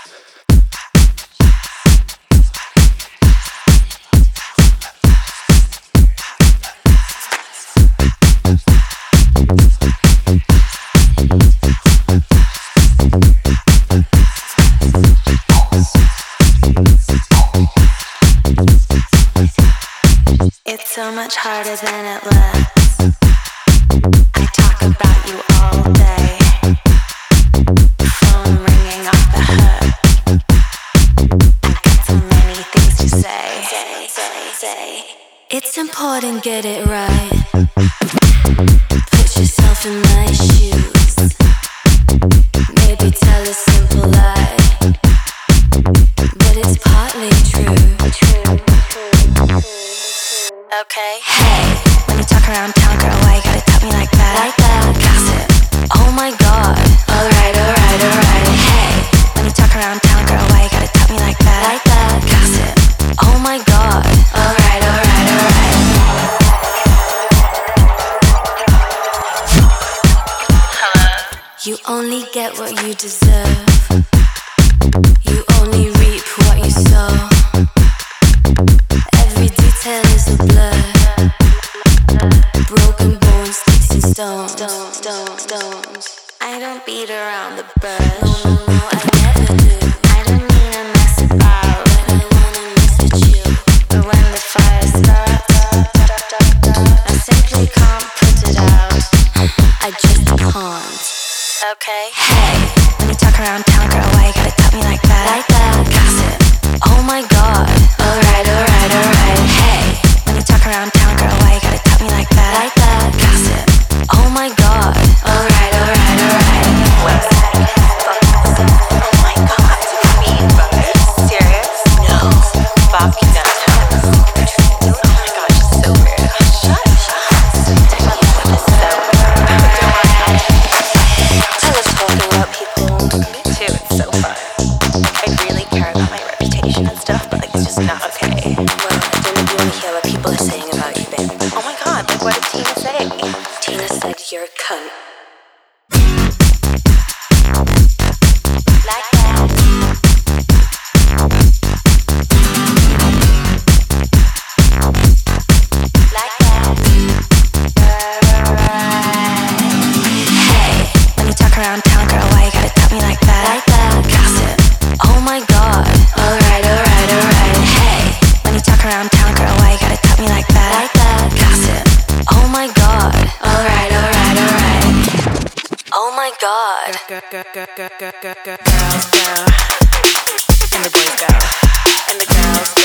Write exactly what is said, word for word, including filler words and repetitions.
It's so much harder than it looks. I talk about you all day. Phone ringing off the hook. I got so many things to say. Say, say, say. It's important, get it right. Put yourself in my shoes. Maybe tell a simple lie, but it's partly true. True, true, true. Okay. Hey, when you talk around town, girl, why you gotta tell me like that? Like that. Gossip. Oh my god. Alright, alright, alright. Hey, when you talk around town, girl, why you gotta tell me like that? Like that. Gossip. Oh my god. Alright, alright, alright. Hello. You only get what you deserve. You only reap what you sow. Every detail is a blur. Broken bones, sticks and stones. Stones, stones, stones. I don't beat around the bush. No, no, no, I never do. I don't mean to mess about when I wanna mess with you. But when the fire starts, I simply can't put it out. I just can't. Okay. Hey, when you talk around town, girl, why you gotta tell me like that? Like that. Gossip. Oh my god. Alright, alright, alright. Hey, when you talk around town, girl, why you gotta tell me like that? Like that. Gossip. Oh my god. Alright, alright, alright. West. Oh my god. Queen, brother. Serious? No. Bob can downtown. Oh my gosh, it's so weird. Shut up. Technology is so weird. I love talking about people. Me too, it's so fun. I really care about my reputation and stuff, but like it's just not okay. Well, I don't know if you want to hear what people are saying about you, babe. Oh my god, like what did Tina say? Tina said you're a cunt. Like that. Like that. Hey, when you talk around town, girl, why you gotta tell me like that? Like that. Gossip. Oh my god. Alright, alright, alright. Hey, when you talk around town, girl, why you gotta tell me like that? Like that. Gossip. Oh my god. Alright, alright, alright. Oh my god. Girls go, and the boys go, and the girls